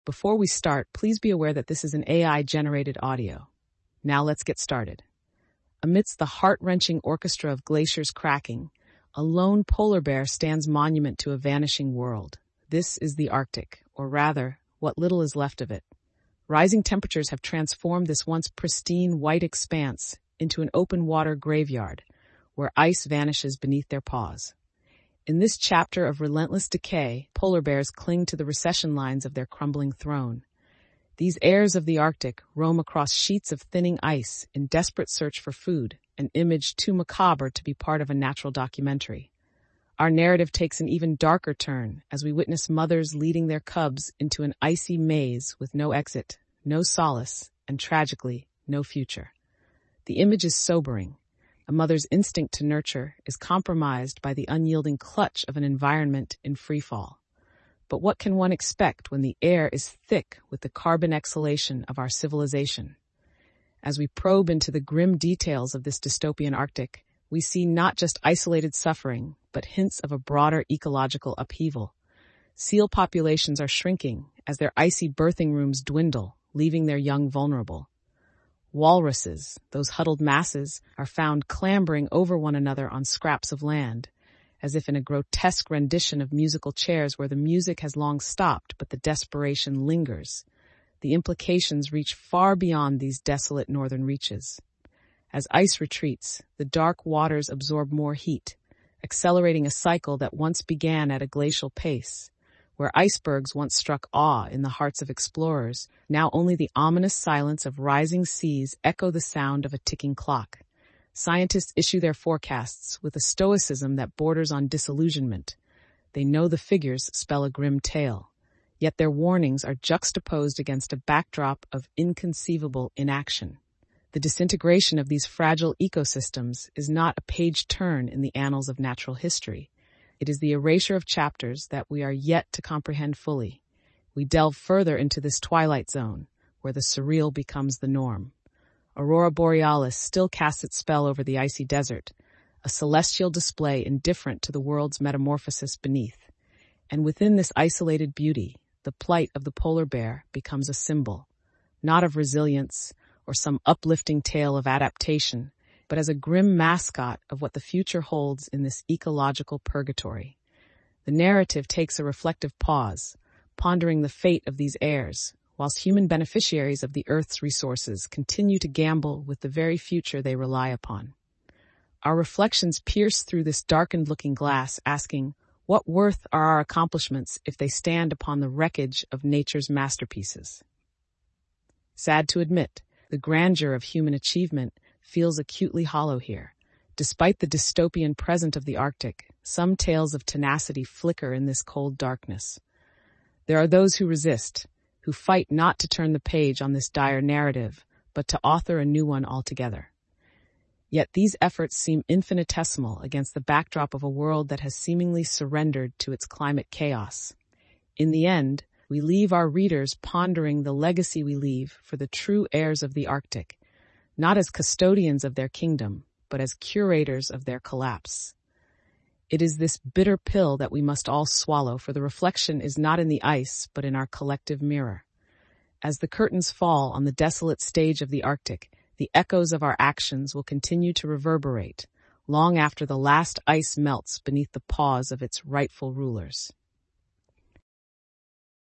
Before we start, please be aware that this is an AI-generated audio. Now let's get started. Amidst the heart-wrenching orchestra of glaciers cracking, a lone polar bear stands monument to a vanishing world. This is the Arctic, or rather, what little is left of it. Rising temperatures have transformed this once pristine white expanse into an open-water graveyard, where ice vanishes beneath their paws. In this chapter of relentless decay, polar bears cling to the recession lines of their crumbling throne. These heirs of the Arctic roam across sheets of thinning ice in desperate search for food, an image too macabre to be part of a natural documentary. Our narrative takes an even darker turn as we witness mothers leading their cubs into an icy maze with no exit, no solace, and tragically, no future. The image is sobering. A mother's instinct to nurture is compromised by the unyielding clutch of an environment in freefall. But what can one expect when the air is thick with the carbon exhalation of our civilization? As we probe into the grim details of this dystopian Arctic, we see not just isolated suffering, but hints of a broader ecological upheaval. Seal populations are shrinking as their icy birthing rooms dwindle, leaving their young vulnerable. Walruses, those huddled masses, are found clambering over one another on scraps of land, as if in a grotesque rendition of musical chairs where the music has long stopped but the desperation lingers. The implications reach far beyond these desolate northern reaches. As ice retreats, the dark waters absorb more heat, accelerating a cycle that once began at a glacial pace. Where icebergs once struck awe in the hearts of explorers, now only the ominous silence of rising seas echo the sound of a ticking clock. Scientists issue their forecasts with a stoicism that borders on disillusionment. They know the figures spell a grim tale, yet their warnings are juxtaposed against a backdrop of inconceivable inaction. The disintegration of these fragile ecosystems is not a page turn in the annals of natural history. It is the erasure of chapters that we are yet to comprehend fully. We delve further into this twilight zone, where the surreal becomes the norm. Aurora Borealis still casts its spell over the icy desert, a celestial display indifferent to the world's metamorphosis beneath. And within this isolated beauty, the plight of the polar bear becomes a symbol, not of resilience or some uplifting tale of adaptation, but as a grim mascot of what the future holds in this ecological purgatory. The narrative takes a reflective pause, pondering the fate of these heirs, whilst human beneficiaries of the Earth's resources continue to gamble with the very future they rely upon. Our reflections pierce through this darkened-looking glass, asking, what worth are our accomplishments if they stand upon the wreckage of nature's masterpieces? Sad to admit, the grandeur of human achievement feels acutely hollow here. Despite the dystopian present of the Arctic, some tales of tenacity flicker in this cold darkness. There are those who resist, who fight not to turn the page on this dire narrative, but to author a new one altogether. Yet these efforts seem infinitesimal against the backdrop of a world that has seemingly surrendered to its climate chaos. In the end, we leave our readers pondering the legacy we leave for the true heirs of the Arctic, not as custodians of their kingdom, but as curators of their collapse. It is this bitter pill that we must all swallow, for the reflection is not in the ice, but in our collective mirror. As the curtains fall on the desolate stage of the Arctic, the echoes of our actions will continue to reverberate, long after the last ice melts beneath the paws of its rightful rulers.